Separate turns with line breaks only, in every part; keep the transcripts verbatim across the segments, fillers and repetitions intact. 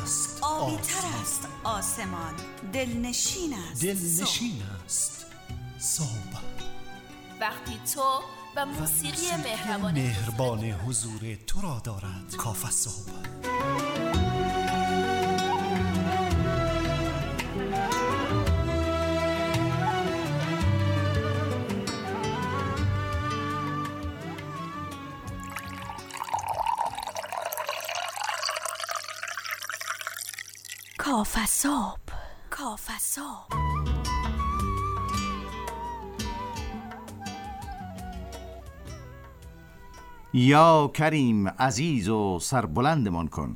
است
آبی تر است آسمان، دلنشین است
دلنشین است صبح.
وقتی تو و موسیقی مهربان
مهربان حضور تو را دارد کافه صبح.
کافه صبح، کافه صبح.
یا کریم عزیز و سربلندمان کن.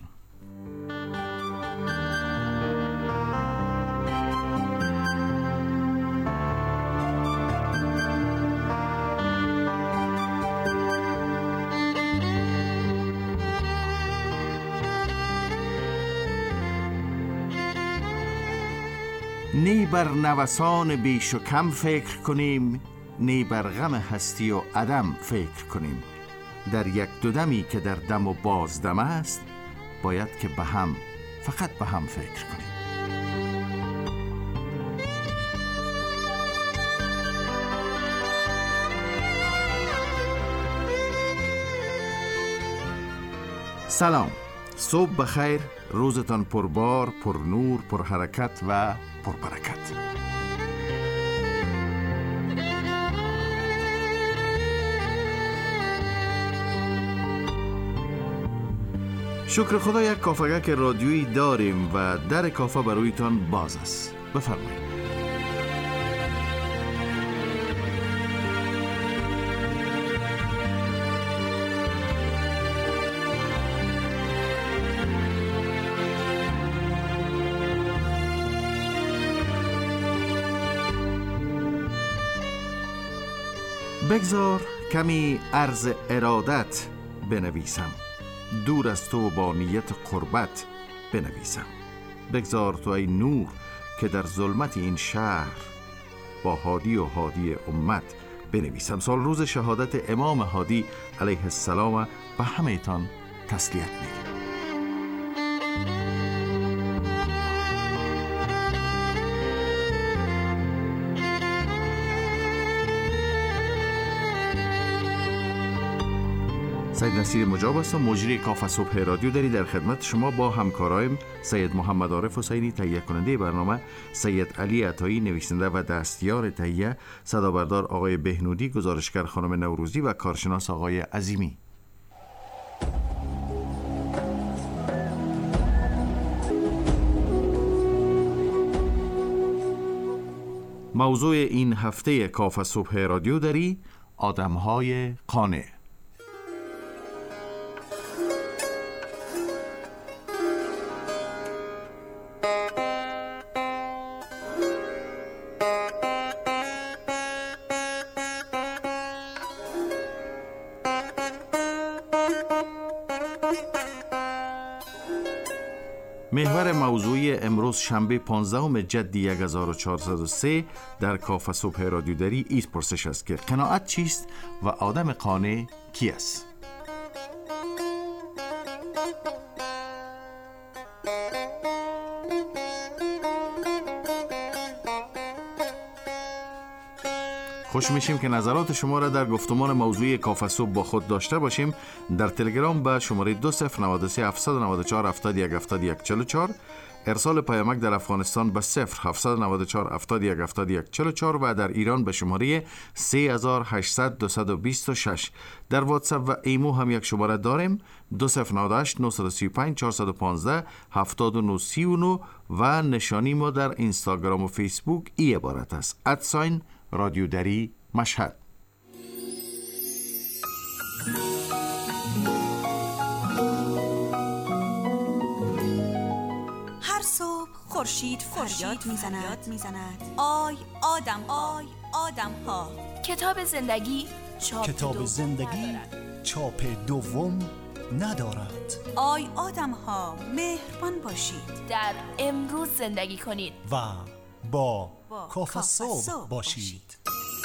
نی بر نوسان بیش و کم فکر کنیم، نی بر غم هستی و عدم فکر کنیم. در یک دو دمی که در دم و بازدم است، باید که به هم، فقط به هم فکر کنیم. سلام، صبح بخیر، روزتان پربار، پر نور، پر حرکت و پر برکت. شکر خدا یک کافه‌گک رادیویی داریم و در کافه برویتان باز است. بفرمایید. بگذار کمی عرض ارادت بنویسم، دور از تو با نیت قربت بنویسم. بگذار تو ای نور که در ظلمت این شهر، با هادی و هادی امت بنویسم. سال روز شهادت امام هادی علیه السلام به همه تان تسلیت میگم. سید نصیر مجاب هستم، مجری کافه صبح رادیو داری. در خدمت شما با همکارایم سید محمد عارف حسینی تهیه کننده برنامه، سید علی عطایی نویسنده و دستیار تهیه، صدابردار آقای بهنودی، گزارشگر خانم نوروزی و کارشناس آقای عظیمی. موضوع این هفته کافه صبح رادیو داری آدم‌های قانع. محور موضوعی امروز شنبه پانزدهم جدی هزار و چهارصد و سه در کافه صبح رادیو داری این پرسش است که قناعت چیست و آدم قانع کی است؟ خوش میشیم که نظرات شما را در گفتمان موضوعی کافه صبح با خود داشته باشیم. در تلگرام به شماره دو صفر نود و سه هفتصد و نود و چهار هفتاد و یک هفتاد و یک چهل و چهار، ارسال پیامک در افغانستان به صفر هفتصد و نود و چهار هفتاد و یک هفتاد و یک چهل و چهار و در ایران به شماره سه هزار و هشتصد دویست و بیست و شش. در واتساپ و ایمو هم یک شماره داریم، دو صفر نود و هشت نهصد و سی و پنج چهارصد و پانزده هفتاد و نه سی و نه و نشانی ما در اینستاگرام و فیسبوک ای عبارت است: ادساین رادیو دری مشهد.
هر صبح خورشید فریاد میزند میزند آی آدم آی آدم ها.
کتاب زندگی چاپ
کتاب
دوم
زندگی
ندارد.
چاپ دوم ندارد.
آی آدم ها، مهربان باشید،
در امروز زندگی کنید
و با,
با
کافه
کافه
صبح
صبح
باشید.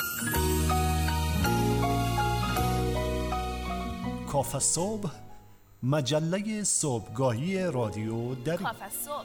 کافه صبح مجله صبحگاهی رادیو در
کاف صبح.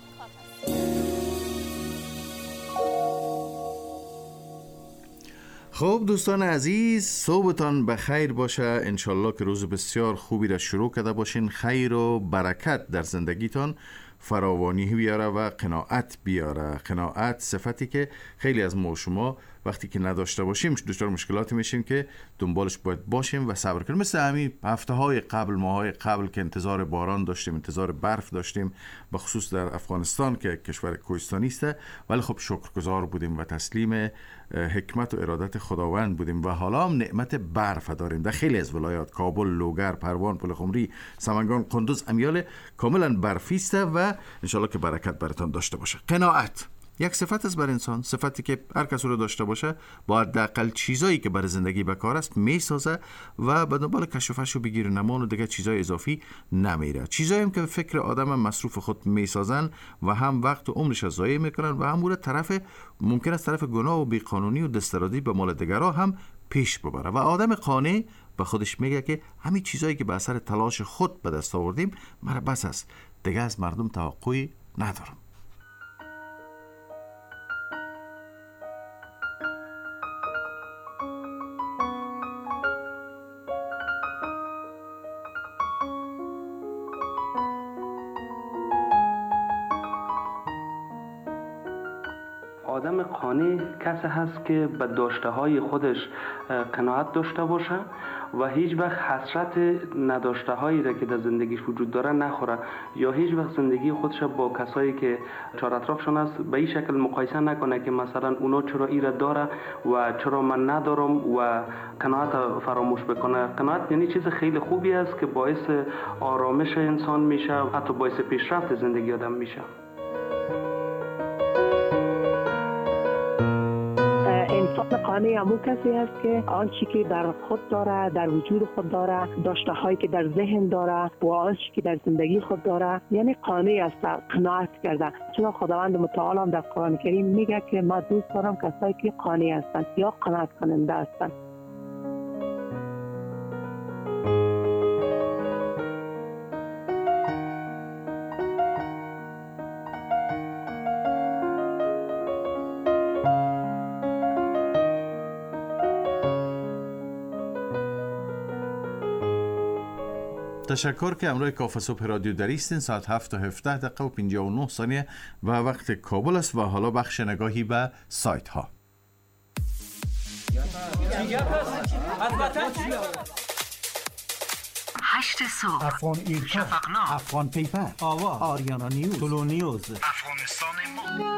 خب دوستان عزیز، صبحتان بخیر باشه. انشالله که روز بسیار خوبی را شروع کرده باشین. خیر و برکت در زندگیتان فراوانی بیاره و قناعت بیاره. قناعت صفتی که خیلی از ما و شما وقتی که نداشته باشیم دچار مشکلاتی میشیم که دنبالش باید باشیم و صبر کنیم. مثل همین هفته های قبل، ماه های قبل که انتظار باران داشتیم، انتظار برف داشتیم، به خصوص در افغانستان که کشور کوهستانی است، ولی خب شکرگزار بودیم و تسلیم حکمت و ارادت خداوند بودیم و حالا هم نعمت برف داریم در خیلی از ولایات. کابل، لوگر، پروان، پلخمری، سمنگان، قندوز، امیال کاملا برفی است و انشالله که برکت براتون داشته باشه. قناعت یک صفت است بر انسان، صفتی که هر کس رو داشته باشه با حداقل چیزایی که برای زندگی به کار است میسازه و به دنبال کشف و فش و بگیر نمان و دیگه چیزای اضافی نمیره. چیزایی هم که فکر آدم مصروف خود میسازن و هم وقت و عمرش از ضایع میکنن و هم مورد طرف ممکن است طرف گناه و بیقانونی و دسترادی به مال دیگرها هم پیش ببره و آدم قانع به خودش میگه که همین چیزایی که به اثر تلاش خود به دست آوردیم مرا بس است، دیگه از مردم توقعی ندارم.
آدم قانع کسی هست که به داشته های خودش قناعت داشته باشه و هیچ وقت حسرت نداشته هایی را که در زندگیش وجود داره نخوره یا هیچ وقت زندگی خودش با کسایی که چهار اطرافشون است به این شکل مقایسه نکنه که مثلا اونا چرا این را داره و چرا من ندارم و قناعت فراموش بکنه. قناعت یعنی چیز خیلی خوبی است که باعث آرامش انسان میشه، حتی باعث پیشرفت زندگی آدم میشه.
انسان قانع همون کسی است که آنچه که در خود داره، در وجود خود داره، داشته هایی که در ذهن داره و آنچه که در زندگی خود داره، یعنی قانع است، قناعت کرده. چون خداوند متعال هم در قرآن کریم میگه که ما دوست دارم کسایی که قانع هستند یا قناعت کننده هستند.
تشکر که امروز کاف صبح رادیو دریستین. ساعت هفت و هفده دقیقه و پنجاه و نه ثانیه و وقت کابل است و حالا بخش نگاهی به سایت ها.
هشت صبح،
افغان ایرکا،
شفقنامه،
افغان پیپر، آوا، آریانا نیوز، تولو نیوز،
افغانستان ما.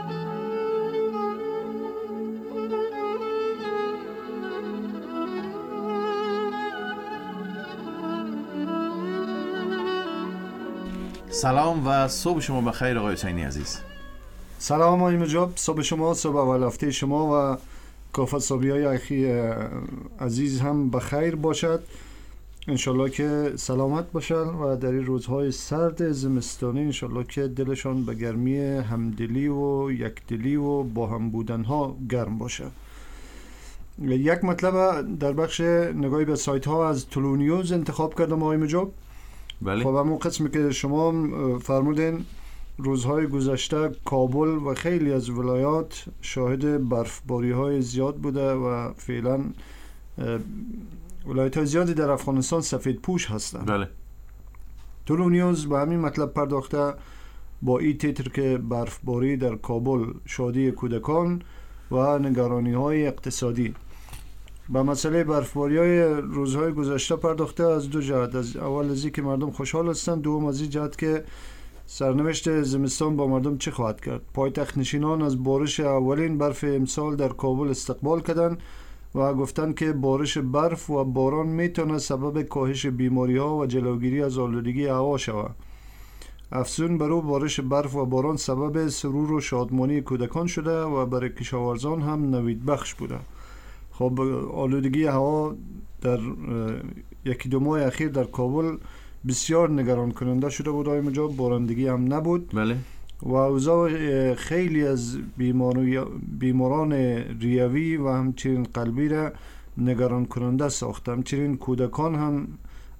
سلام و صبح شما بخیر آقای حسینی عزیز.
سلام آقای مجاب، صبح شما، صبح اول هفته شما و کافه صبحی های اخی عزیز هم بخیر باشد. انشالله که سلامت باشن و در این روزهای سرد زمستانی انشالله که دلشان به گرمی همدلی و یکدلی و با هم بودن ها گرم باشه. یک مطلب در بخش نگاهی به سایت ها از تولو نیوز انتخاب کردم آقای مجاب.
بله.
خب همون قسمی که شما فرمودین روزهای گذشته کابل و خیلی از ولایات شاهد برفباری های زیاد بوده و فعلا ولایت های زیادی در افغانستان سفید پوش هستند.
بله.
تولو نیوز به همین مطلب پرداخته با این تیتر که برفباری در کابل شادی کودکان و نگرانی های اقتصادی. با مسئله برفباری های روزهای گذشته پرداخته از دو جهت. از اول از که مردم خوشحال هستند، دوم از این جهت که سرنوشت زمستان با مردم چه خواهد کرد. پایتخت نشینان از بارش اولین برف امسال در کابل استقبال کردند و گفتند که بارش برف و باران میتونه سبب کاهش بیماری ها و جلوگیری از آلودگی هوا شود. افزون بر او بارش برف و باران سبب سرور و شادمانی کودکان شده و برای کشاورزان هم نوید بخش بوده. خب آلودگی هوا در یکی دو ماه اخیر در کابل بسیار نگران کننده شده بود آقای مجاب. بارندگی هم نبود.
بله.
و اوضاع خیلی از بیماران ریوی و همچنین قلبی را نگران کننده ساخت. همچنین کودکان هم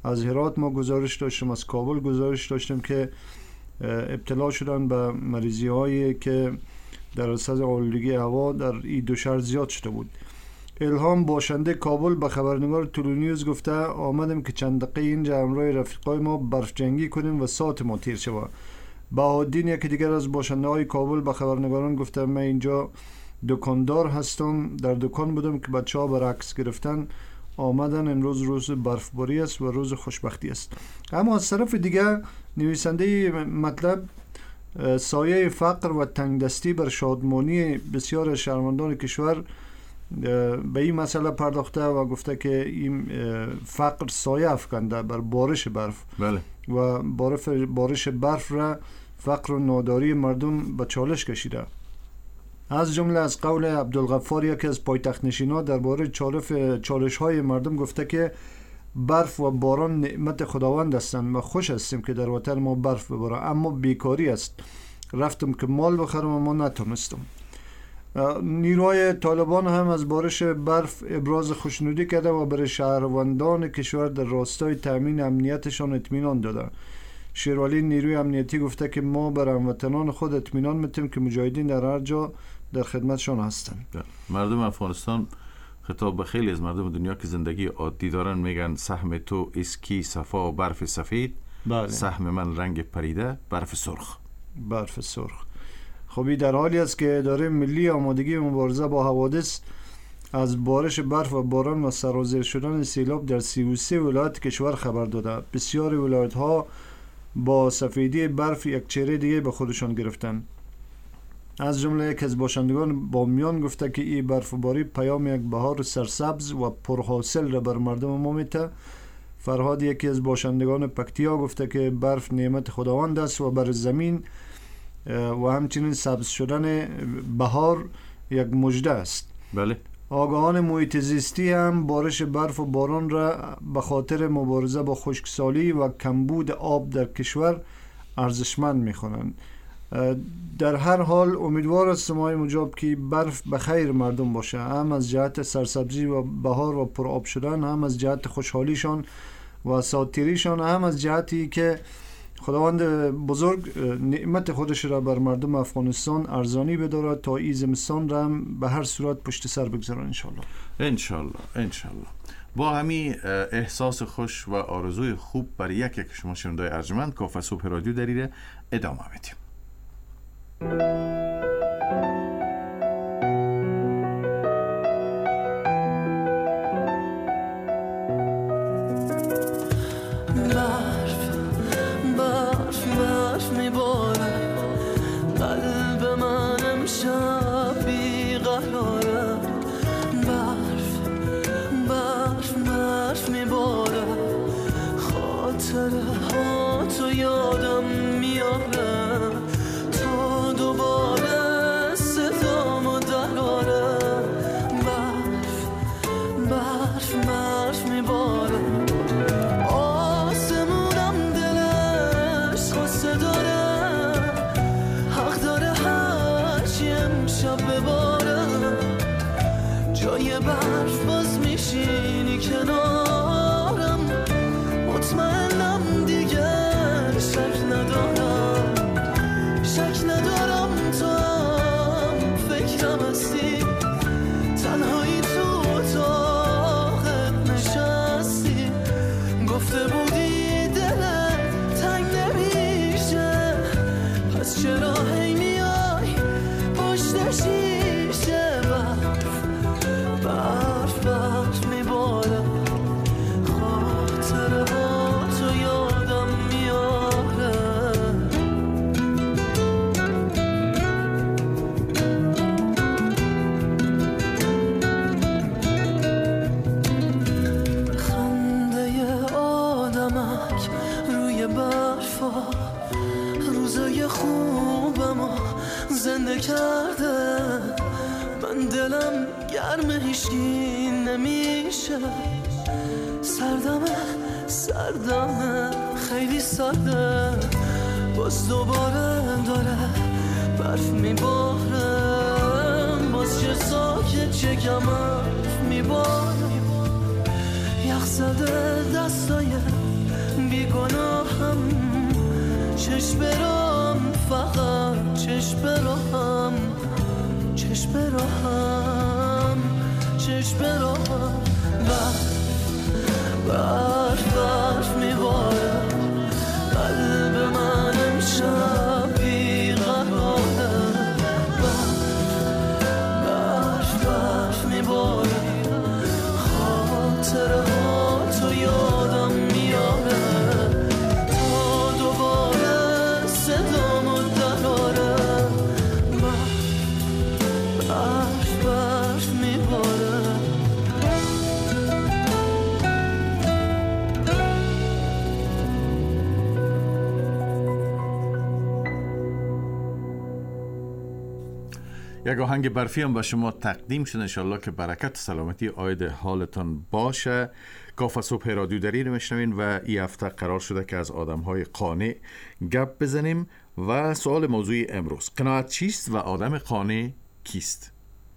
از هرات ما گزارش داشتیم، از کابل گزارش داشتیم که ابتلا شدن به مریضی هایی که در اثر آلودگی هوا در این دو شهر زیاد شده بود. الهام باشنده کابل به خبرنگار تلونیوز گفته آمدیم که چند دقیقه اینجا همراه رفیقای ما برف جنگی کنیم و ساعت ما تیر شود. بهادین یکی دیگر از باشنده های کابل به خبرنگاران گفته من اینجا دکاندار هستم، در دکان بودم که بچه ها بر عکس گرفتن آمدن. امروز روز برفباری است و روز خوشبختی است. اما از طرف دیگه نویسنده مطلب سایه فقر و تنگدستی بر شادمانی بسیار شهروندان کشور به این مسئله پرداخته و گفته که این فقر سایه افکنده بر بارش برف.
بله.
و بارف بارش برف را فقر و ناداری مردم به چالش کشیده. از جمله از قول عبدالغفار یکی از پایتخت نشینا درباره چالش های مردم گفته که برف و باران نعمت خداوند هستند و خوش هستیم که در وطن ما برف بباره، اما بیکاری است. رفتم که مال بخرم اما نتونستم. نیروهای طالبان هم از بارش برف ابراز خوشنودی کرده و برای شهروندان کشور در راستای تامین امنیتشان اطمینان داده. شیرعلی نیروی امنیتی گفته که ما بر هموطنان خود اطمینان میتیم که مجاهدین در هر جا در خدمتشان هستند.
مردم افغانستان خطاب به خیلی از مردم دنیا که زندگی عادی دارن میگن سهم تو اسکی صفا و برف سفید. بله. سهم من رنگ پریده برف سرخ.
برف سرخ. خب در حالی است که اداره ملی آمادگی مبارزه با حوادث از بارش برف و باران و سرازیر شدن سیلاب در سی و سه ولایت کشور خبر داده. بسیاری ولایت ها با سفیدی برف یک چهره دیگه به خودشان گرفتن. از جمله یک از باشندگان بامیان گفته که این برفباری پیام یک بهار سرسبز و پرحاصل را بر مردم ما میده. فرهاد یکی از باشندگان پکتیا گفته که برف نعمت خداوند است و بر زمین و همچنین سبز شدن بهار یک مژده است.
بله.
آگاهان محیط زیستی هم بارش برف و باران را به خاطر مبارزه با خشکسالی و کمبود آب در کشور ارزشمند می‌خوانند. در هر حال امیدوار هستم آقای مجاب که برف به خیر مردم باشه، هم از جهت سرسبزی و بهار و پر آب شدن، هم از جهت خوشحالیشان و ساتیریشان، هم از جهتی که خداوند بزرگ نعمت خودش را بر مردم افغانستان ارزانی بدارد تا این زمستان را هم به هر صورت پشت سر بگذارن انشالله.
انشالله انشالله. با همین احساس خوش و آرزوی خوب برای یک یک شما شنوندای ارجمند کافه صبح رادیو دریره ادامه میدیم.
سردمه سردمه خیلی سرده، باز دوباره داره برف میباره، باز چه ساکت چه کم حرف میباره، یخ زده دستای بی گناهم، چشم برام فقط چشم برام، چشم برام، چشم برام. برف برف برف میباره، قلب من امشب بیقراره. برف برف میباره، خاطره ها تو یادم میاره، تا دوباره صدامو دراره. برف برف میباره.
یک آهنگ برفی هم به شما تقدیم شد، انشالله که برکت و سلامتی عاید حالتان باشه. کافه صبح رادیو دری رو میشنوین و این هفته قرار شده که از آدم‌های قانع گپ بزنیم و سوال موضوع امروز: قناعت چیست و آدم قانع کیست؟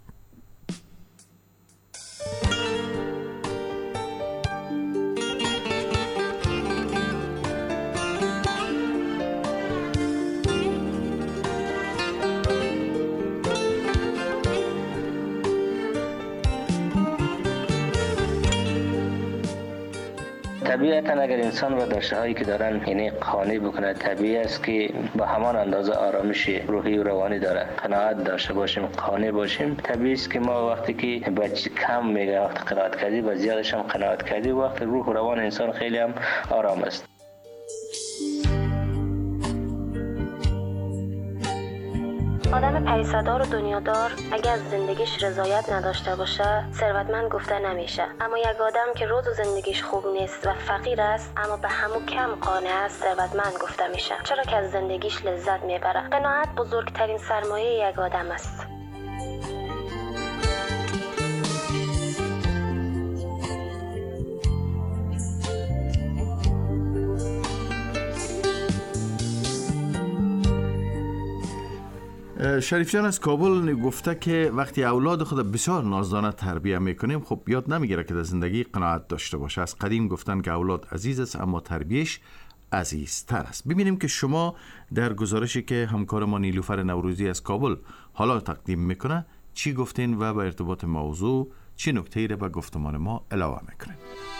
طبیعتا اگر انسان و داشته هایی که دارن یعنی قانع بکنه، طبیعی است که با همان اندازه آرامش روحی و روانی داره. قناعت داشته باشیم، قانع باشیم. طبیعی است که ما وقتی که بچه کم میگه وقت قناعت کردی و زیادش هم قناعت کردی، وقت روح و روان انسان خیلی هم آرام است.
آدم پریصدار و دنیادار اگر از زندگیش رضایت نداشته باشه ثروتمند گفته نمیشه، اما یک آدم که روز و زندگیش خوب نیست و فقیر است اما به همو کم قانع است ثروتمند گفته میشه، چرا که از زندگیش لذت میبره. قناعت بزرگترین سرمایه یک آدم است.
شریف جان از کابل گفته که وقتی اولاد خود بسیار نازدانه تربیت میکنیم، خب یاد نمیگیره که در زندگی قناعت داشته باشه. از قدیم گفتن که اولاد عزیز است اما تربیتش عزیزتر است. ببینیم که شما در گزارشی که همکار ما نیلوفر نوروزی از کابل حالا تقدیم میکنه چی گفتین و به ارتباط موضوع چی نکته‌ای را به گفتمان ما علاوه میکنین.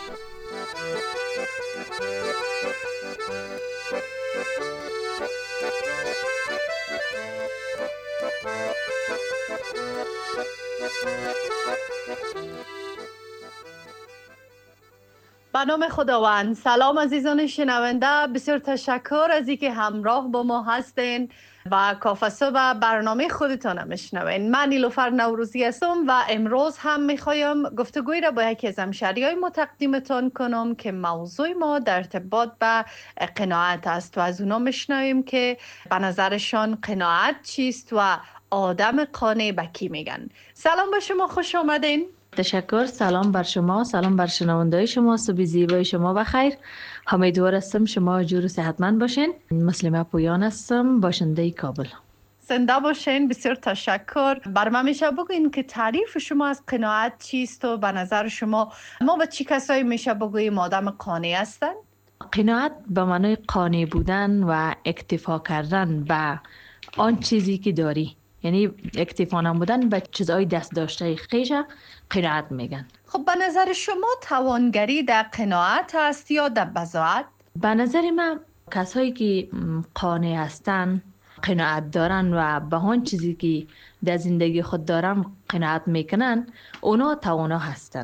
به نام خداوند. سلام عزیزان شنونده، بسیار تشکر از اینکه همراه با ما هستین و کافه صبح برنامه خودتان میشنوین. من نیلوفر نوروزی هستم و امروز هم میخوایم گفتگوی را با یکی از همشهریای ما تقدیمتان کنم که موضوع ما در ارتباط به قناعت است و از اونا میشنویم که به نظرشان قناعت چیست و آدم قانع به کی میگن. سلام به شما، خوش آمدین.
تشکر. سلام بر شما، سلام بر شنونده‌های شما، صبح زیبای شما بخیر. امیدوار هستم شما جور و صحتمند باشین. مسلمه پویان هستم، باشنده کابل.
زنده باشین. بسیار تشکر. بر من میشه بگوین که تعریف شما از قناعت چیست و به نظر شما ما به چی کسایی میشه بگوییم آدم قانع هستن؟
قناعت به معنای قانع بودن و اکتفا کردن به آن چیزی که داری، یعنی اکتفا نمودن به چیزهای دست داشته خیشه قناعت میگن.
خب به نظر شما توانگری در قناعت است یا در بضاعت؟
به نظر من کسایی که قانع هستن، قناعت دارن و به آن چیزی که در زندگی خود دارن قناعت میکنن، اونا توانا هستن.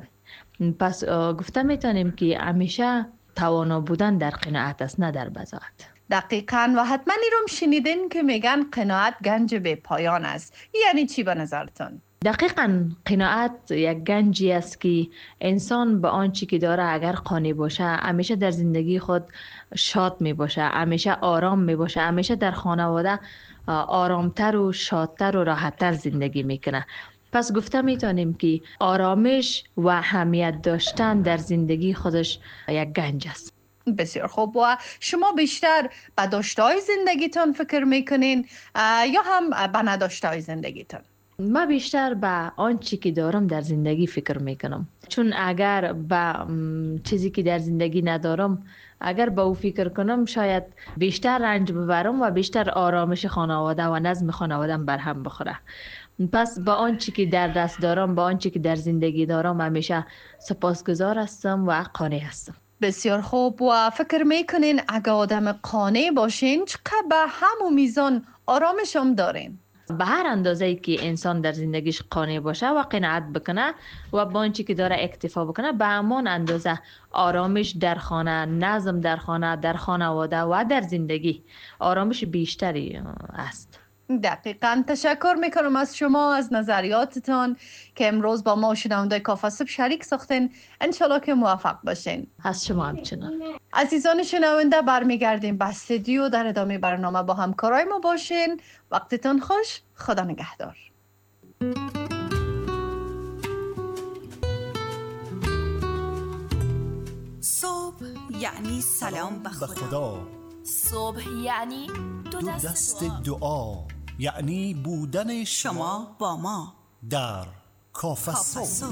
پس گفته میتونیم که همیشه توانا بودن در قناعت است، نه در بضاعت.
دقیقاً. و حتما ایرم شنیدین که میگن قناعت گنج به پایان است. یعنی چی به نظرتون؟
دقیقاً قناعت یک گنجی است که انسان به آنچه که داره اگر قانع باشه همیشه در زندگی خود شاد می باشه، همیشه آرام می باشه، همیشه در خانواده آرامتر و شادتر و راحتتر زندگی میکنه. پس گفته میتونیم که آرامش و اهمیت داشتن در زندگی خودش یک گنج است.
بسیار خوب. و شما بیشتر به داشته‌های زندگیتون فکر میکنین یا هم به نداشته‌های زندگیتون؟
من بیشتر به آنچه که دارم در زندگی فکر میکنم، چون اگر به چیزی که در زندگی ندارم اگر به او فکر کنم شاید بیشتر رنج ببرم و بیشتر آرامش خانواده و نظم خانوادم بر هم بخوره. پس با آنچه که در دست دارم، با آنچه که در زندگی دارم همیشه سپاسگزار هستم و قانع هستم.
بسیار خوب. و فکر میکنین اگه آدم قانع باشین چقدر به همون میزان آرامش هم دارین؟
به هر اندازه‌ای که انسان در زندگیش قانع باشه و قناعت بکنه و با آنچه که داره اکتفا بکنه، به همان اندازه آرامش در خانه، نظم در خانه، در خانواده و در زندگی آرامش بیشتری است.
دقیقاً. تشکر میکنم از شما، از نظریاتتان که امروز با ما شنونده کافه صبح شریک ساختین. انشالله که موفق باشین.
از شما همچنان.
عزیزان شنونده، برمیگردیم به استودیو. در ادامه برنامه با همکارای ما باشین. وقتتان خوش. خدا نگهدار.
صبح یعنی سلام به خدا.
خدا.
صبح یعنی دو
دو
دست,
دست
دعا.
دعا، یعنی بودن
شما با ما
در کافه صبح.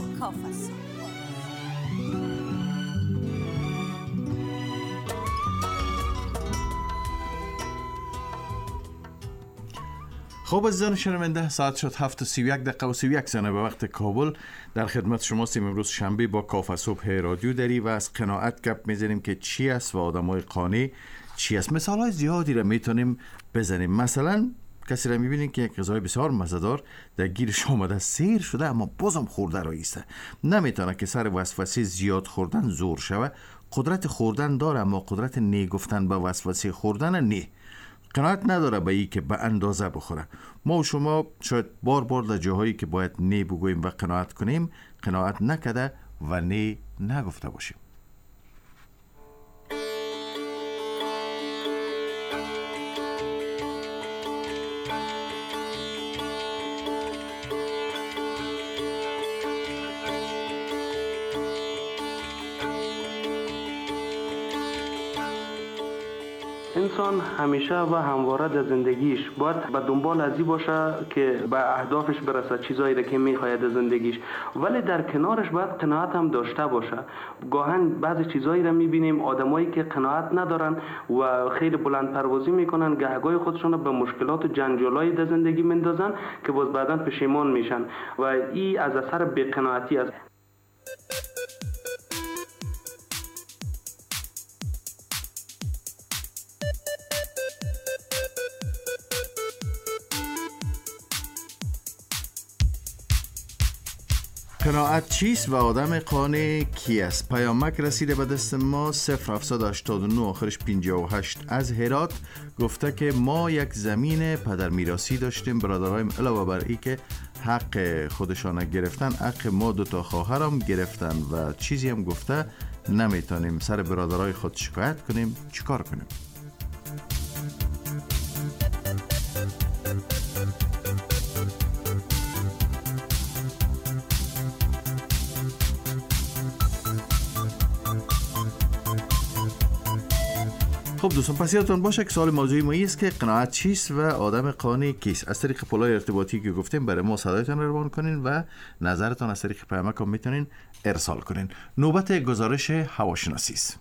خب عزیزان شنونده، ساعت شد هفت و سی و یک دقیقه و سی و یک ثانیه به وقت کابل. در خدمت شما هستیم امروز شنبه با کافه صبح رادیو دری و از قناعت گپ میزنیم که چی است و آدمای قانع چی است. مثال های زیادی را میتونیم بزنیم. مثلا کسی را میبینیم که یک غذای بسیار مزه‌دار در گیرش آمده، سیر شده اما بازم خورده رایسته، نمیتونه که سر وسوسه زیاد خوردن زور شوه. قدرت خوردن داره اما قدرت نه گفتن به وسوسه خوردن نه. قناعت نداره به ای که به اندازه بخوره. ما و شما شاید بار بار در جاهایی که باید نه بگوییم و قناعت کنیم قناعت نکده و نه نگفته باشیم.
انسان همیشه و همواره در زندگیش باید به دنبال ازی باشه که به اهدافش برسه، چیزایی را که میخواهد در زندگیش، ولی در کنارش باید قناعت هم داشته باشه. گاهن بعضی چیزایی را میبینیم آدمایی که قناعت ندارن و خیلی بلند پروازی میکنن، گهگاه خودشون به مشکلات و جنجالایی در زندگی مندازن که باز بعداً پشیمان میشن و این از اثر بی‌قناعتی است.
قناعت چیست و آدم قانع کی است؟ پیامک رسیده به دست ما صفر هفتصد و هشتاد و نه آخرش پنجاه و هشت از هرات. گفته که ما یک زمین پدر میراثی داشتیم. برادرهایم علاوه بر این که حق خودشان گرفتن، حق ما دو تا خواهرم گرفتن و چیزی هم گفته نمیتونیم سر برادرای خود شکایت کنیم. چیکار کنیم؟ خب دوستان، پس یادتون باشه که سوال موضوعی ما است که قناعت چیست و آدم قانع کیست. از طریق پلای ارتباطی که گفتیم برای ما صدایتان رو روان کنین و نظرتان از طریق پیامک هم میتونین ارسال کنین. نوبت گزارش هواشناسی است.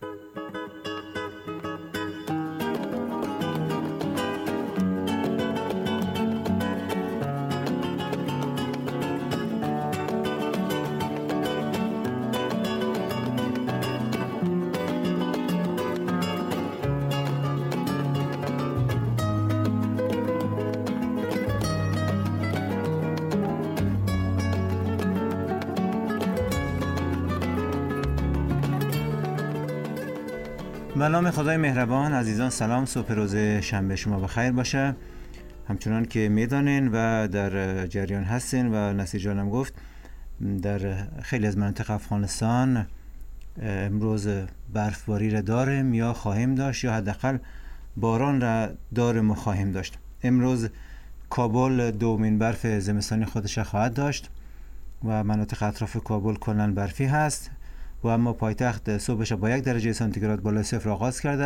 به نام خدای مهربان. عزیزان سلام، صبح روز شنبه شما بخیر باشه. همچنان که میدانین و در جریان هستین و نصیر جانم گفت، در خیلی از مناطق افغانستان امروز برفباری را داریم یا خواهیم داشت یا حداقل باران را داریم و خواهیم داشت. امروز کابل دومین برف زمستانی خودش خواهد داشت و مناطق اطراف کابل کلاً برفی هست و اما پایتخت صبحش با یک درجه سانتیگراد بالای صفر آغاز کرده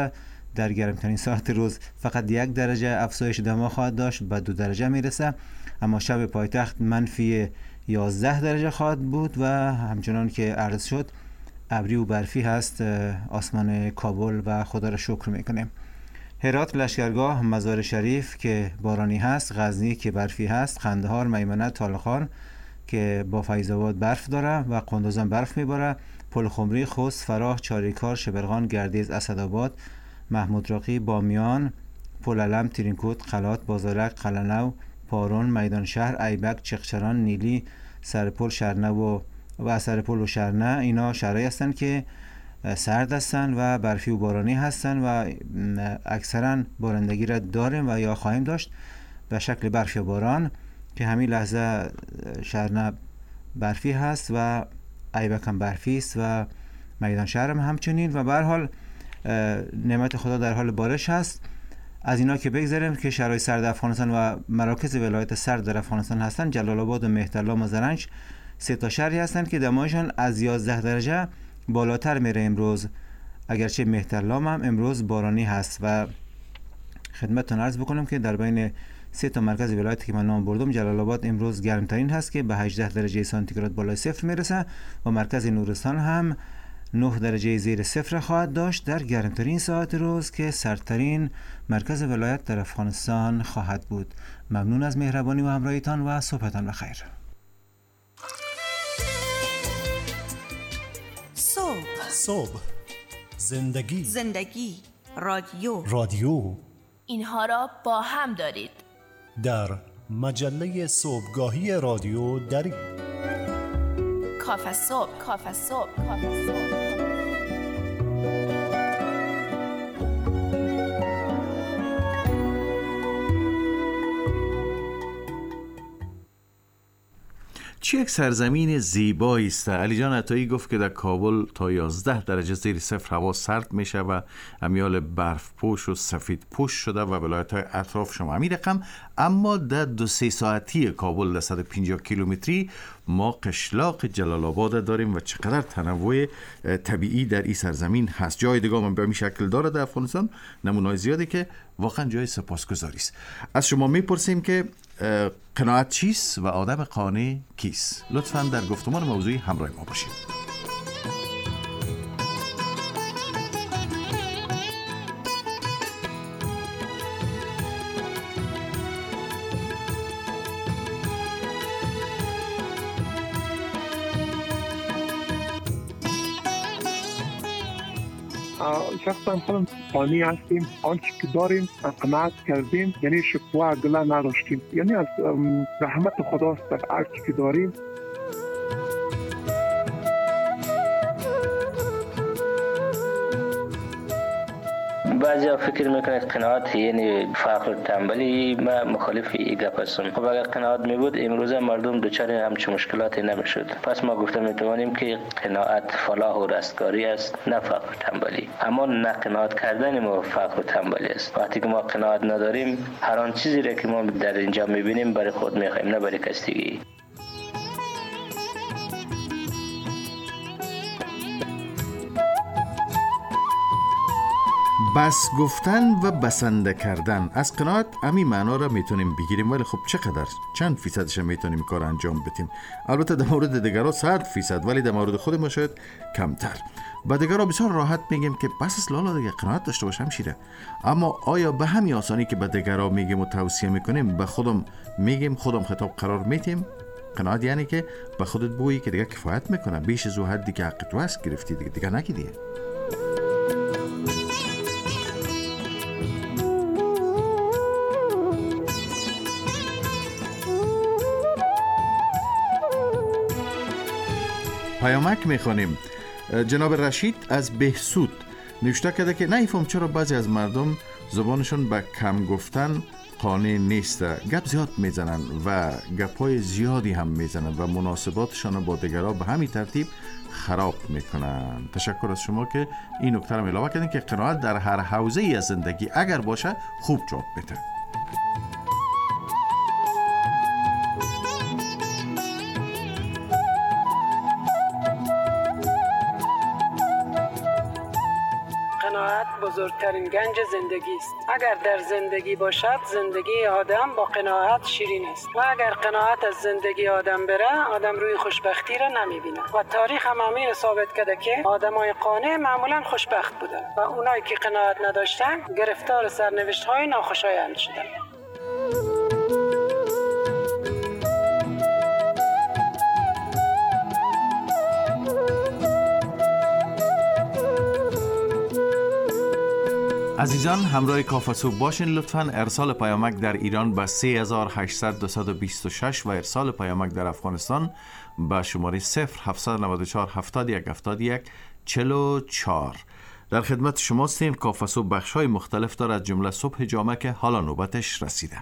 در گرمترین ساعت روز فقط یک درجه افزایش دما خواهد داشت، به دو درجه میرسه. اما شب پایتخت منفی یازده درجه خواهد بود و همچنان که عرض شد ابری و برفی هست آسمان کابل و خدا را شکر میکنیم. هرات لشکرگاه، مزار شریف که بارانی هست، غزنی که برفی هست، قندهار، میمنه، طالقان که با فیض آباد برف داره و قندوزم برف میباره، پل خمری، خوست، فراه، چاریکار، شبرغان، گردیز، اسدآباد، محمود راقی، بامیان، پل علم، ترینکوت، قلات، بازارک، قلعه‌نو، پارون، میدان شهر، ایبک، چقچران، نیلی، سرپل، شرنه و و سرپل و شرنه اینا شهرهایی هستند که سرد هستند و برفی و بارانی هستند و اکثرا بارندگی را داریم و یا خواهیم داشت به شکل برف یا باران که همین لحظه شرنه برفی هست و ایبک هم برفی است و میدان شهر هم همچنین و به هر حال نعمت خدا در حال بارش هست. از اینا که بگذاریم که شهرهای سرد افغانستان و مراکز ولایت سرد در افغانستان هستند، جلال آباد و مهترلام و زرنج سه تا شهری هستند که دمایشان از یازده درجه بالاتر میره امروز، اگرچه مهترلام هم امروز بارانی هست و خدمتتون عرض بکنم که در بین سه تا مرکز ولایتی که من نام بردم جلال آباد امروز گرمترین هست که به هجده درجه سانتیگراد بالای صفر میرسه و مرکز نورستان هم نه درجه زیر صفر خواهد داشت در گرمترین ساعت روز که سردترین مرکز ولایت در افغانستان خواهد بود. ممنون از مهربانی و همراهیتان و صبحتان بخیر.
صبح
صبح زندگی
زندگی رادیو
رادیو
اینها را با هم دارید
در مجله صبحگاهی رادیو دری
کافه صبح کافه صبح کافه صبح
چه یک سرزمین زیبایی است. علی جان عطایی گفت که در کابل تا یازده درجه زیر صفر هوا سرد میشه و امیال برف پوش و سفید پوش شده و ولایت های اطراف شما همین رقم. اما در دو سه ساعتی کابل در صد و پنجاه کیلومتری ما قشلاق جلال آباد داریم و چقدر تنوع طبیعی در این سرزمین هست. جای دیگه هم به این شکل داره در افغانستان، نمونه‌های زیاده که واقعا جای سپاسگزاری است. از شما میپرسیم که قناعت چیست و آدم قانع کیست؟ لطفاً در گفتمان موضوعی همراه ما باشید.
شخصا خودم قانع هستیم، آنچه که داریم قناعت کردیم، یعنی شکوه گله نداشتیم، یعنی از رحمت خداست در هر چی که داریم.
بعضی ها فکر میکنید قناعت یعنی فقر و تنبلی. من مخالف این گپ هستم. خب اگر قناعت میبود امروزه مردم دچار همچین مشکلاتی نمیشد. پس ما گفته میتوانیم که قناعت فلاح و رستگاری است، نه فقر و تنبلی. اما نه قناعت کردن ما فقر و تنبلی است. وقتی که ما قناعت نداریم، هر آن چیزی را که ما در اینجا میبینیم برای خود میخوایم، نه برای کسی دیگه.
بس گفتن و بسنده کردن از قناعت همین معنا را میتونیم بگیریم، ولی خب چقدر چند فیصدش میتونیم کار انجام بدیم؟ البته در مورد دیگران صد فیصد، ولی در مورد خود ما شاید کمتر. با دیگران بسیار راحت میگیم که بس است لالا دیگه قناعت داشته باشم شیره. اما آیا به همین آسانی که به دیگران میگیم و توصیه میکنیم به خودم میگیم، خودم خطاب قرار میتیم؟ قناعت یعنی که به خودت بویی که دیگه کفایت میکنه، بیش از اون حد دیگه حق تو هست گرفتی، دیگه دیگه نگیدی. پیامک میخوانیم. جناب رشید از بهسود نوشته کرده که نمیفهم چرا بعضی از مردم زبانشون به کم گفتن قانع نیسته، گپ زیاد میزنن و گپای زیادی هم میزنن و مناسباتشان با دیگران به همین ترتیب خراب میکنن. تشکر از شما که این نکته رو علاوه کردین که قناعت در هر حوزه ای از زندگی اگر باشه خوب جواب میده.
قناعت بزرگترین گنج زندگی است. اگر در زندگی باشد زندگی آدم با قناعت شیرین است و اگر قناعت از زندگی آدم بره آدم روی خوشبختی را نمیبینه و تاریخ هم همین ثابت کرده که آدمای قانع معمولا خوشبخت بودن و اونایی که قناعت نداشتن گرفتار سرنوشت های ناخوشایند شدن.
عزیزان همراه کافه صبح باشین لطفاً. ارسال پیامک در ایران به سه هزار و هشتصد دویست و بیست و شش و ارسال پیامک در افغانستان به شماره صفر هفت نه چهار هفتاد و یک هفتاد و یک چهل و چهار. در خدمت شما هستیم. کافه صبح بخش‌های مختلف دارد از جمله صبح جامعه که حالا نوبتش رسیده.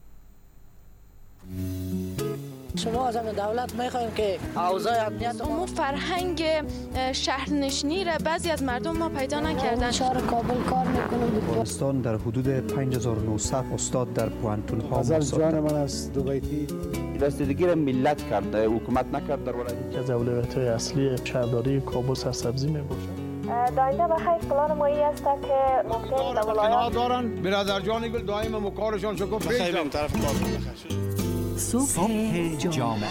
شما از دولت میخوایم که اوضاع امنیت
ما فرهنگ شهرنشینی را بعضی از مردم ما پیدا نکردن.
شهر کابل کار میکنم.
افغانستان در حدود پنج هزار و نهصد استاد در پوانتون ها
از جان من از دوبیتی
رسیدگی را ملت کرده، حکومت نکرد. در ولایت
از اولویت‌های اصلی شهرداری کابل سرسبزی میباشد.
داینده به خیلی پلان مایی است که ممکن در ولایت
دارن برادر جان گل دائم مکارشان شکر
خیلی طرف کار
صبح جامعه.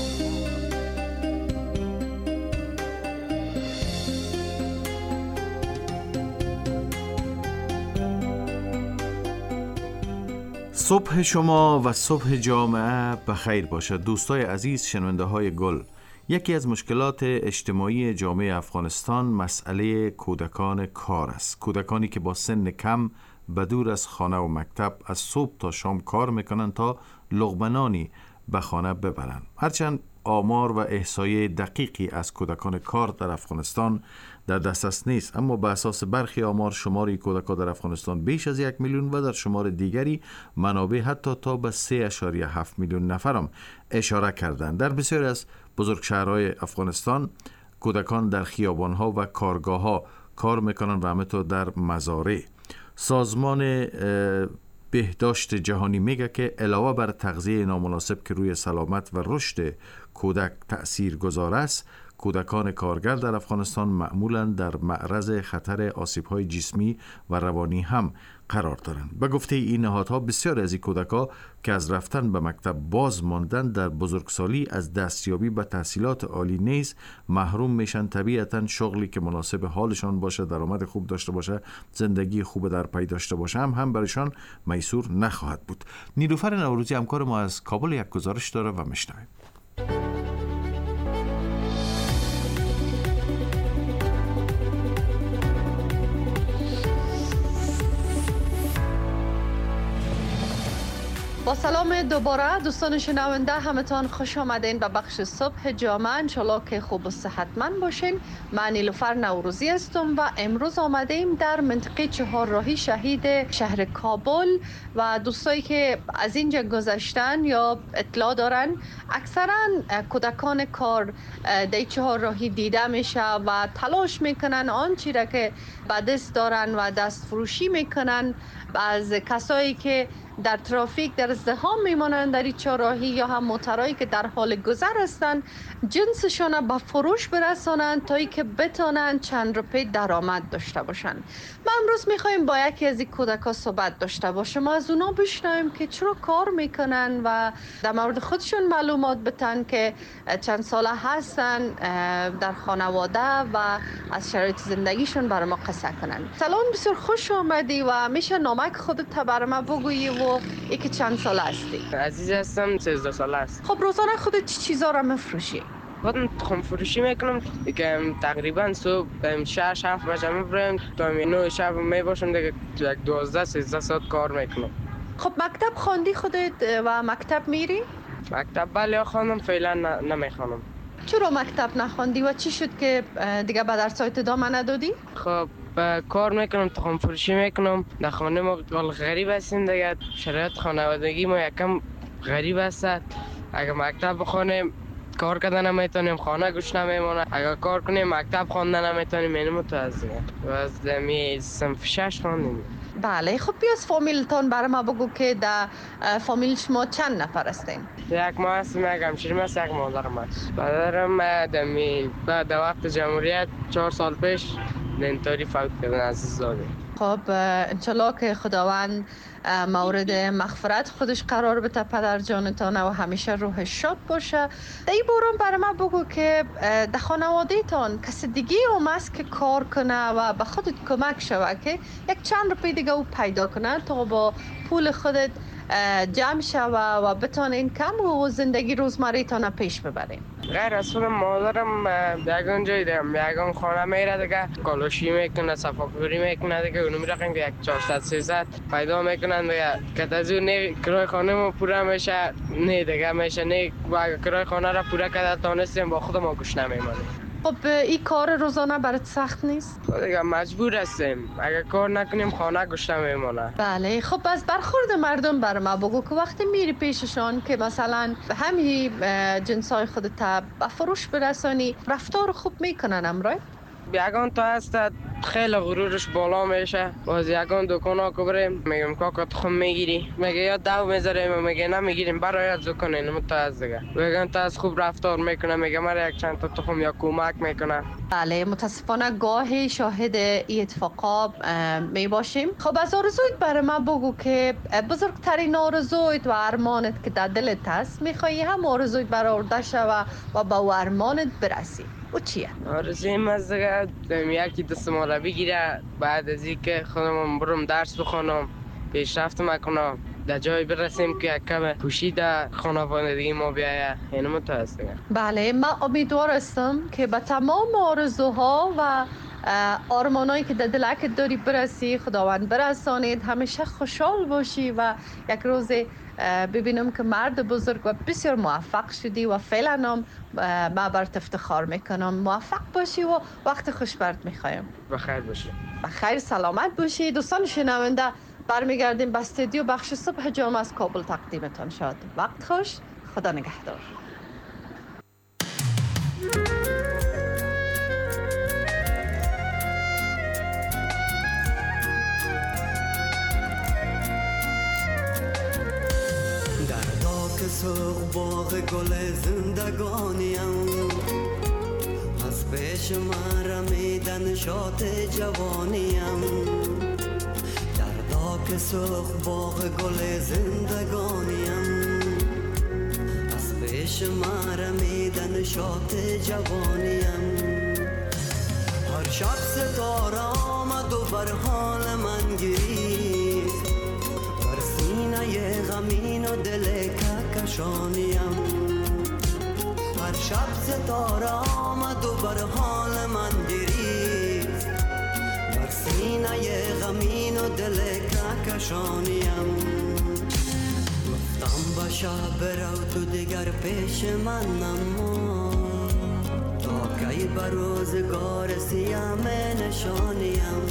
صبح شما و صبح جامعه بخیر باشد. دوستای عزیز شنونده های گل، یکی از مشکلات اجتماعی جامعه افغانستان مسئله کودکان کار است. کودکانی که با سن کم بدور از خانه و مکتب از صبح تا شام کار میکنن تا لقمه‌نانی به خانه ببرن. هرچند آمار و احصایه دقیقی از کودکان کار در افغانستان در دسترس نیست، اما به اساس برخی آمار شماری کودکان در افغانستان بیش از یک میلیون و در شمار دیگری منابع حتی تا به سه اشاریه هفت میلیون نفرم اشاره کردند. در بسیاری از بزرگ شهرهای افغانستان کودکان در خیابانها و کارگاهها کار میکنن و همینطور در مزارع. سازمان بهداشت جهانی میگه که علاوه بر تغذیه نامناسب که روی سلامت و رشد کودک تأثیر گذار است، کودکان کارگر در افغانستان معمولاً در معرض خطر آسیب‌های جسمی و روانی هم قرار دارند. به گفته این نهادها بسیار از این کودکان که از رفتن به مکتب باز ماندن در بزرگسالی از دستیابی به تحصیلات عالی نیز محروم میشن. طبیعتاً شغلی که مناسب حالشان باشه، درآمد خوب داشته باشه، زندگی خوب در پی داشته باشه هم هم برایشان میسور نخواهد بود. نیلوفر نوروزی همکار ما از کابل یک گزارش داره و میشنویم.
با سلام دوباره دوستان شنونده، همتان خوش آمدین به بخش صبح جامعه. انشالله که خوب و صحتمند باشین. من نیلوفر نوروزی هستم و امروز آمدیم در منطقه چهارراهی شهید شهر کابل و دوستایی که از اینجا گذشتن یا اطلاع دارن اکثرا کودکان کار در چهارراهی دیده میشه و تلاش میکنن آنچه را که به دست دارن و دست فروشی میکنن. از کسایی که در ترافیک در ازدحام میمانند در این چهارراهی یا هم موترایی که در حال گذر هستند جنسشان به فروش برسانند تا ای که بتانند چند روپیه درآمد داشته باشند. ما امروز میخوایم با یکی از این کودکان صحبت داشته باشیم، از اونا بشنویم که چرا کار میکنن و در مورد خودشون معلومات بتن که چند ساله هستن در خانواده و از شرایط زندگیشون برای ما قصه کنن. سلام، بسیار خوش آمدی و میشه نامک خودت برای ما بگویی و ای که چند ساله هستی؟
عزیز هستم، سیزده ساله است.
خب روزانه خودت چی چیزا را میفروشی؟
خودم تخم فروشی میکنم که تقریبا صبح شش هفت بجه میبرم تا نه شب میباشم دیگه یک دوازده سیزده ساعت کار میکنم.
خب مکتب خواندی خودت و مکتب میری؟
مکتب بله خواندم، فعلا نمیخوانم.
چرا مکتب نخواندی و چی شد که دیگه به درسات ادامه ندادی؟
خب کار میکنم، تخم فروشی میکنم. در خانه ما غریب هستیم دیگه، شرایط خانوادگی ما یکم غریب است. اگه مکتب بخونیم کار کردن نمیتونیم، خانه گوش نمیمونه. اگر کار کنیم مکتب خواندن نمیتونیم، اینو متوازی و از دمی صنف شش خواندیم.
بله. خب بیا از فامیلتان برای ما بگو که در فامیل شما چند نفر هستین؟
یک ما هستیم، یک همشیریم هست، یک مادرم هست. پدرم دمی بعد وقت جمهوریت چهار سال پیش انتحاری فوت کردن، عزیز زاده.
خب انشالله که خداوند مورد مغفرت خودش قرار بده پدر جانتان و همیشه روح شاد باشه. در این باران برای من بگو که در خانواده تان کسی دیگه هم است که کار کنه و به خودت کمک شوه که یک چند روپی دیگه او پیدا کنه تا با پول خودت جمع شوه و بتانین کم و زندگی روزمره تان پیش ببرین.
غیر از اون مادرم یکان جای دارم، یکان خانه میره دیگه کالاشی میکنه، صفاکوری میکنه دیگه، اونو میرقیم که یک چهارصد سیصد پیدا میکنن دیگه که از اون نه کرای خانه ما پوره میشه نه دیگه میشه نه و کرای خانه را پوره کرده تانستیم با خود ما گوش نمیمانیم.
خب این کار روزانه برات سخت نیست؟
خب دیگه مجبور هستیم، اگه کار نکنیم خانه گوشته میمونه.
بله. خب از برخورد مردم بر ما بگو که وقتی میری پیششان که مثلا همین جنسای خودت به فروش برسانی رفتار خوب میکنن امرای؟
یکان تا هست خیلی غرورش بالا میشه، باز یکان دکان ها که بریم میگم کاکا تخم میگیری، میگه یا دو میذاریم، میگه نمیگیریم برای دکان اینو تا هست دیگه. یکان تا هست خوب رفتار میکنه، میگه مرا یک چند تا تخم یا کمک میکنه.
بله متاسفانه گاهی شاهد این اتفاقا می باشیم. خب از آرزویت برای من بگو که بزرگترین آرزویت و ارمانت که در دلت هست میخوایی هم آرزویت برآورده شوه و با ارمانت برسی. او چیه؟
آرزویم از دیگه یکی دست ما را بگیره، بعد از این که خودم برم درس بخونم پیشرفت میکنم در جای برسیم که یک کم پوشیده خانوادگی ما بیایه. اینو متوسط دیگه.
بله من امیدوار هستم که به تمام آرزوها و آرمانایی که در دلت داری برسی خداوند برسانید، همیشه خوشحال باشی و یک روز ببینم که مرد بزرگ و بسیار موفق شدی و فعلا هم من برات افتخار میکنم. موفق باشی و وقت خوش برات میخوایم.
بخیر باشی.
بخیر سلامت باشی. دوستان شنونده برمیگردیم به استودیو بخش صبح جامعه از کابل تقدیمتان شد. وقت خوش. خدا نگهدار.
سرخ باغ گل زندگانیم، از پیش من رمیدن شات جوانیم. در داک سرخ باغ گل زندگانیم، از پیش من رمیدن شات جوانیم. هر شب ستاره آمد و بر حال من گریست، بر سینه غمین و دل کشانیم. هر شب ستاره آمد و بر حال من گریست، بر سینه غمین و دل کشانیم. گفتم با شب برو تو دیگر پیش من نما، تا کی بر روزگار سیام نشانیم،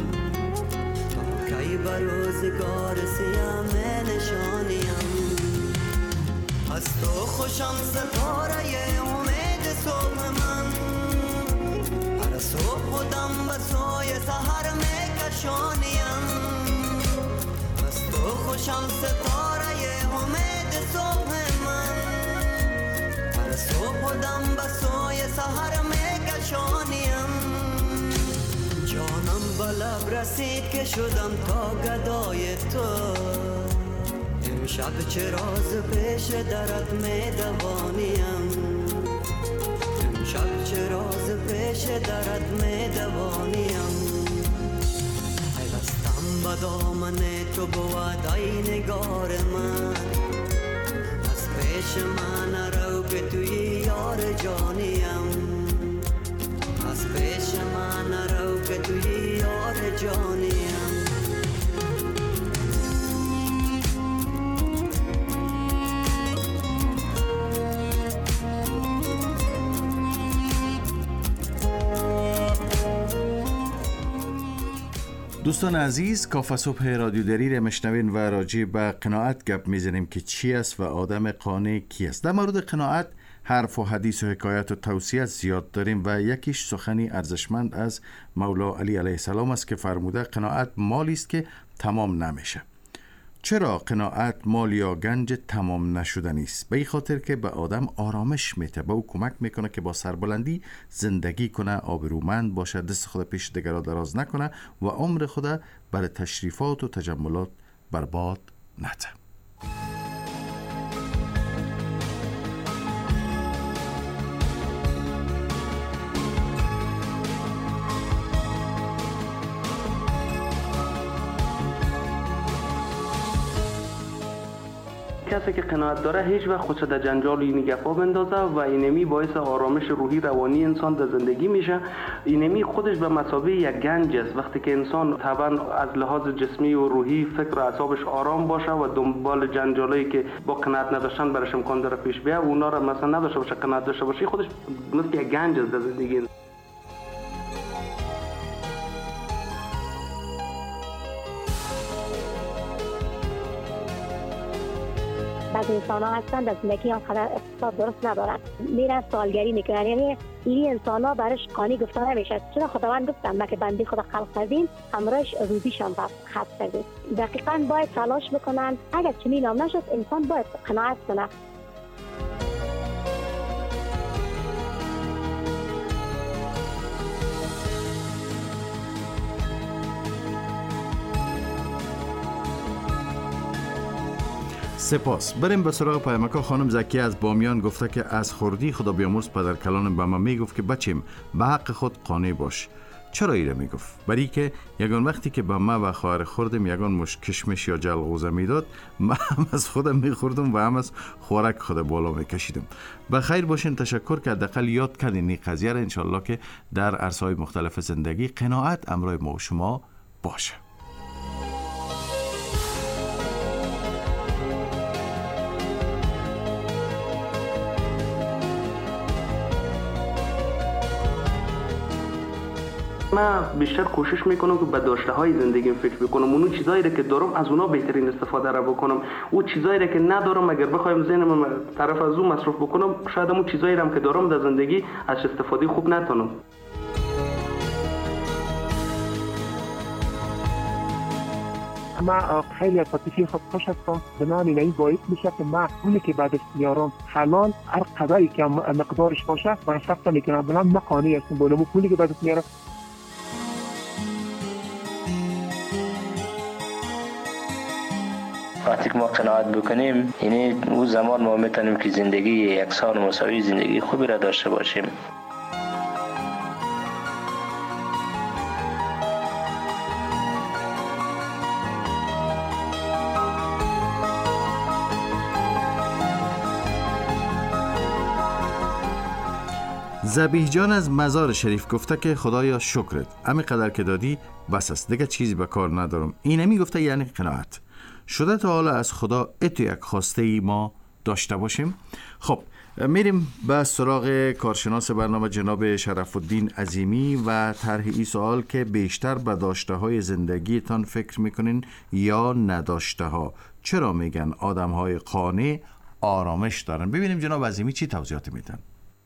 تا کی بر روزگار سیام نشانیم. از تو خوشم ستاره امید صبح من، هر صبح خودم به سوی سحر میکشانیم. از تو خوشم ستاره امید صبح من، هر صبح خودم به سوی سحر میکشانیم. جانم به لب رسید که شدم تا گدای تو، امشب چه راز پیش درت می دوانیم. امشب چه راز پیش درت می دوانیم. پیوستم به دامن تو بود ای نگار من، از پیش من نرو که توی یار جانیم. از پیش من نرو که توی یار جانیم.
دوستان عزیز، کافه صبح رادیو دری را مشنوین و راجع به قناعت گپ میزنیم که چی است و آدم قانع کی است. در مورد قناعت حرف و حدیث و حکایت و توصیه زیاد داریم و یکیش سخنی ارزشمند از مولا علی علیه السلام است که فرموده قناعت مالی است که تمام نمیشه. چرا قناعت مال یا گنج تمام نشدنی است؟ به این خاطر که به آدم آرامش میده، به او کمک میکنه که با سربلندی زندگی کنه، آبرومند باشه، دست خود پیش دیگران دراز نکنه و عمر خود برای تشریفات و تجملات برباد نده.
کسی که قناعت داره هیچ وقت خودش در جنجال این گپا بندازه و اینمی باعث آرامش روحی روانی انسان در زندگی میشه. اینمی خودش به مثابه یک گنج است. وقتی که انسان طبعا از لحاظ جسمی و روحی فکر و اعصابش آرام باشه و دنبال جنجالایی که با قناعت نداشتن برش امکان داره پیش بیاد، اونا را مثلا نداشته باشه، قناعت داشته باشه، خودش مثل یک گنج است در زندگی.
بعضی انسان ها هستن در زندگی آنقدر اقتصاد درست ندارن، میرن سالگری میکنن. یعنی این انسان ها برش قانی گفته نمیشه، چرا خداوند گفتم که بنده خدا خلق کردیم همراهش روزیشان خط کردیم. دقیقاً باید تلاش بکنن. اگر چنین هم نشد انسان باید قناعت کنه.
سپاس. بریم به سراغ پیامک. خانم زکی از بامیان گفته که از خردی خدا بیامرز پدر کلانم به ما میگفت که بچیم به حق خود قانع باش. چرا ایره میگفت؟ برای که یگان وقتی که به ما و خواهر خوردم یگان مش کشمش یا جلغوزه میداد، من هم از خودم میخوردم و هم از خوراک خود بالا میکشیدم. به خیر باشین. تشکر که حداقل یاد کردین این قضیه را. انشالله که در عرصه‌های مختلف زندگی قناعت امرای ما و شما باشه.
من بیشتر کوشش میکنم که به داشته های زندگیم فکر بکنم، اون چیزایی که دارم از اونا بهترین استفاده را بکنم. اون چیزایی که ندارم اگر بخوایم ذهنم طرف از اون مصرف بکنم، شاید اون چیزایی هم که دارم در زندگی از استفاده خوب نتونم.
من خیلی از فاتحی خود خوش هستم. بنابراین این باعث میشه که من اونی که بعد از میارم حلال هر قدری که مقدارش باشه من صرف میکنم. بنابراین من قانع هستم با اون پولی که بعد از میارم.
وقتی که ما قناعت بکنیم، یعنی اون زمان ما میتونیم که زندگی یکسان و مساوی، زندگی خوبی را داشته باشیم.
ذبیح جان از مزار شریف گفته که خدایا شکرت، همین قدر که دادی بس است، دیگه چیزی به کار ندارم. اینمی گفته یعنی قناعت. شده تا حالا از خدا اتو یک خواسته ای ما داشته باشیم؟ خب میریم به سراغ کارشناس برنامه جناب شرف الدین عظیمی و طرح این سوال که بیشتر به داشته های زندگیتان فکر میکنین یا نداشته ها؟ چرا میگن آدم های قانع آرامش دارن؟ ببینیم جناب عظیمی چی توضیحات میدن.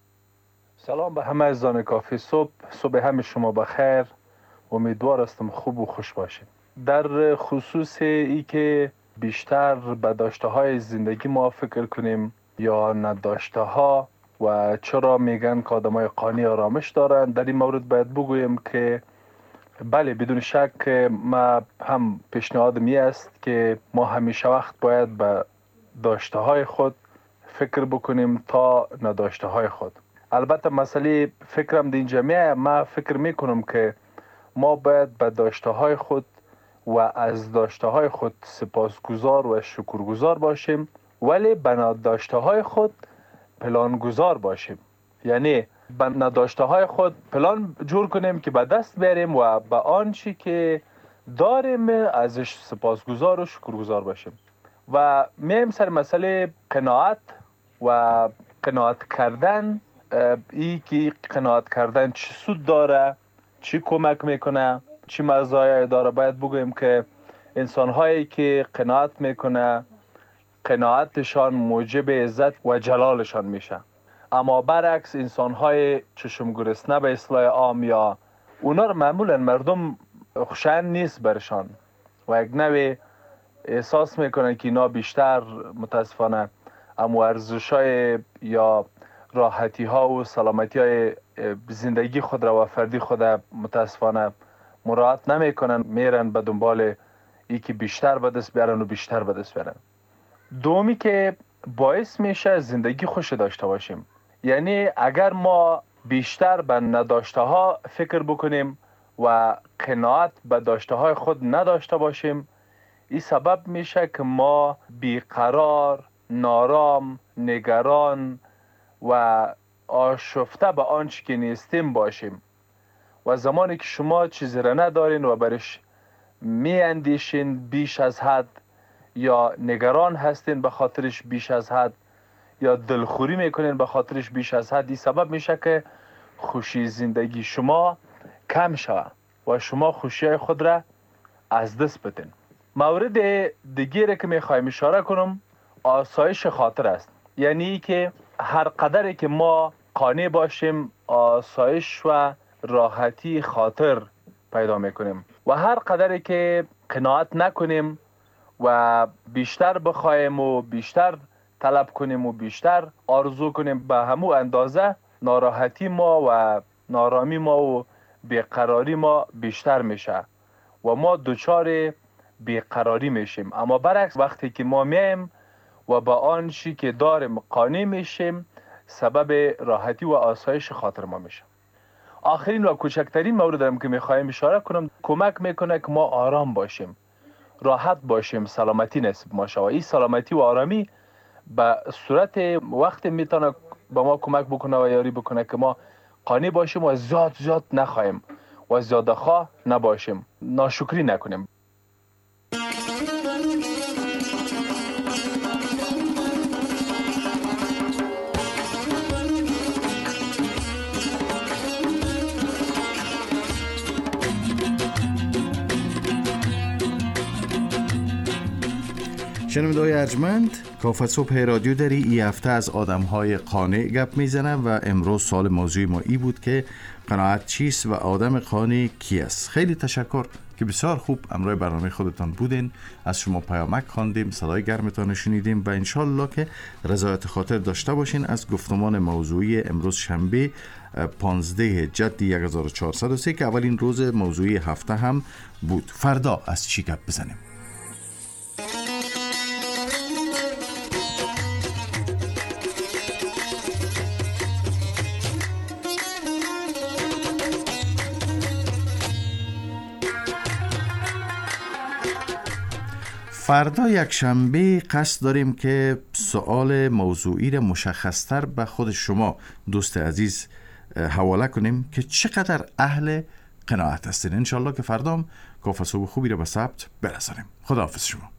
سلام به همه عزیزان کافی صبح. صبح همه شما بخیر. امیدوار هستم خوب و خوش باشید. در خصوص ای که بیشتر به داشته های زندگی ما فکر کنیم یا نداشته ها و چرا میگن که آدم های قانع آرامش دارن، در این مورد باید بگویم که بله، بدون شک ما هم پیشنهاد می است که ما همیشه وقت باید به داشته های خود فکر بکنیم تا نداشته های خود. البته مسئله فکرم در این جمعه، ما فکر میکنم که ما باید به داشته های خود و از داشته های خود سپاسگزار و شکرگزار باشیم، ولی به نداشته های خود پلانگزار باشیم. یعنی به نداشته های خود پلان جور کنیم که به دست بریم و به آنچه که داریم ازش سپاسگزار و شکرگزار باشیم. و میایم سر مسئله قناعت و قناعت کردن. ای که قناعت کردن چی سود داره، چی کمک میکنه، چی مزایای داره. باید بگویم که انسان هایی که قناعت میکنه، قناعتشان موجب عزت و جلالشان میشه. اما برعکس انسان های چشم گرسنه به اصطلاح عام، یا اونا رو معمولا مردم خوشایند نیست برشان و یک نوع احساس میکنن که اینا بیشتر متاسفانه اما ارزش‌های یا راحتی ها و سلامتی های زندگی خود را و فردی خود متاسفانه مراعات نمیکنن، میرن به دنبال ای که بیشتر به دست بیارن و بیشتر به دست بیارن. دومی که باعث میشه زندگی خوش داشته باشیم، یعنی اگر ما بیشتر به نداشته ها فکر بکنیم و قناعت به داشته های خود نداشته باشیم، این سبب میشه که ما بیقرار، نارام، نگران و آشفته به آنچه که نیستیم باشیم. و زمانی که شما چیزی را ندارین و برش می اندیشین بیش از حد یا نگران هستین به خاطرش بیش از حد یا دلخوری میکنین به خاطرش بیش از حد، این سبب میشه که خوشی زندگی شما کم شود و شما خوشی خود را از دست بدین. مورد دیگه که میخوایم اشاره کنم آسایش خاطر است، یعنی که هر قدری که ما قانع باشیم آسایش و راحتی خاطر پیدا میکنیم و هر قدری که قناعت نکنیم و بیشتر بخوایم و بیشتر طلب کنیم و بیشتر آرزو کنیم به همو اندازه ناراحتی ما و نارامی ما و بیقراری ما بیشتر میشه و ما دچار بیقراری میشیم. اما برعکس وقتی که ما میایم و با آن چیزی که داریم قانع میشیم سبب راحتی و آسایش خاطر ما میشه. آخرین و کوچکترین موردم که میخوایم اشاره کنم کمک میکنه که ما آرام باشیم، راحت باشیم، سلامتی نصیب ما شه و این سلامتی و آرامی به صورت وقت میتونه به ما کمک بکنه و یاری بکنه که ما قانع باشیم و زیاد زیاد نخواهیم و زیاده خواه نباشیم، ناشکری نکنیم.
شنونده‌های ارجمند، کافه صبح رادیو دری ای هفته از آدم‌های قانع گپ میزنه و امروز سال موضوع ما ای بود که قناعت چیست و آدم قانع کی است. خیلی تشکر که بسیار خوب همراه برنامه خودتان بودین. از شما پیامک خواندیم، صدای گرمتان شنیدیم و انشالله که رضایت خاطر داشته باشین از گفتمان موضوعی امروز شنبه پانزده جدی هزار و چهارصد و سه که اولین روز موضوعی هفته هم بود. فردا از چی گپ بزنیم؟ فردا یک شنبه قصد داریم که سوال موضوعی را مشخصتر به خود شما دوست عزیز حواله کنیم که چقدر اهل قناعت هستین. انشالله که فردا کافه صبح خوبی را به ثبت برسانیم. خداحافظ شما.